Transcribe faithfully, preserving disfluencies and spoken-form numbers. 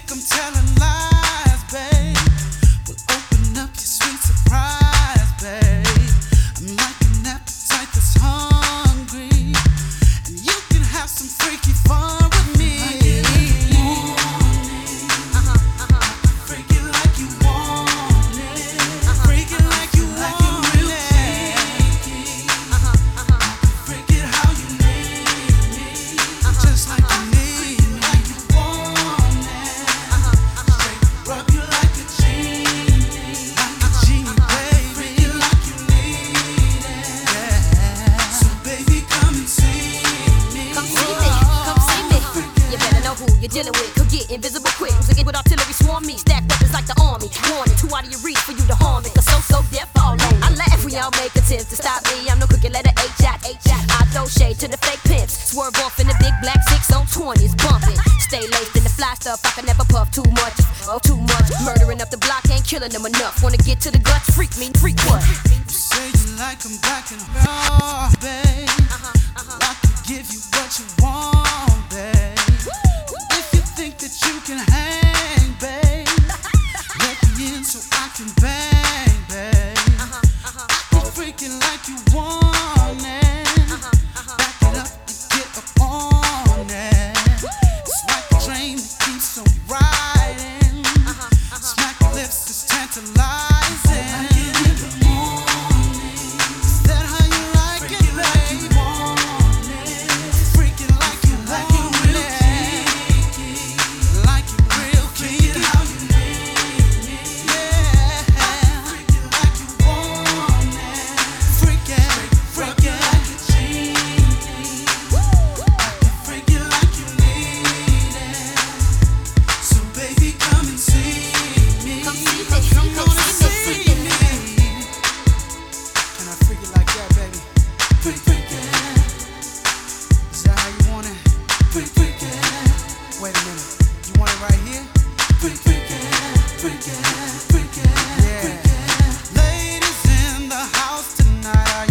think I'm telling lies, babe? Well, open up your sweet surprise, babe. I'm like an appetite that's hungry, and you can have some freaky fun with me. You're dealing with could get invisible quick. So get with artillery swarm me. Stacked up is like the army. Warning, too out of your reach for you to harm it. Cause so, so deaf all on. I laugh when y'all make attempts to stop me. I'm no crooked letter H at H at. I throw shade to the fake pimps. Swerve off in the big black six on twenties. Bumping. Stay laced in the fly stuff. I can never puff too much. Oh, too much. Murdering up the block ain't killing them enough. Wanna get to the guts? Freak me. Freak what? You say you like I'm back and raw, babe. I can give you what you want, babe. Think that you can hang, babe. Let me in so I can bang, babe. I be freaking like you want it. Back it up and get up on it. It's like a train that keeps on riding. Smack lips is tantalizing. Is that how you like it, babe? Freaking like you want it. Freak, freak, yeah. Is that how you want it? Freak, freak, yeah. Wait a minute, you want it right here? Freak, freak, yeah. Freak, yeah. Freak, yeah. Yeah. Ladies in the house tonight, are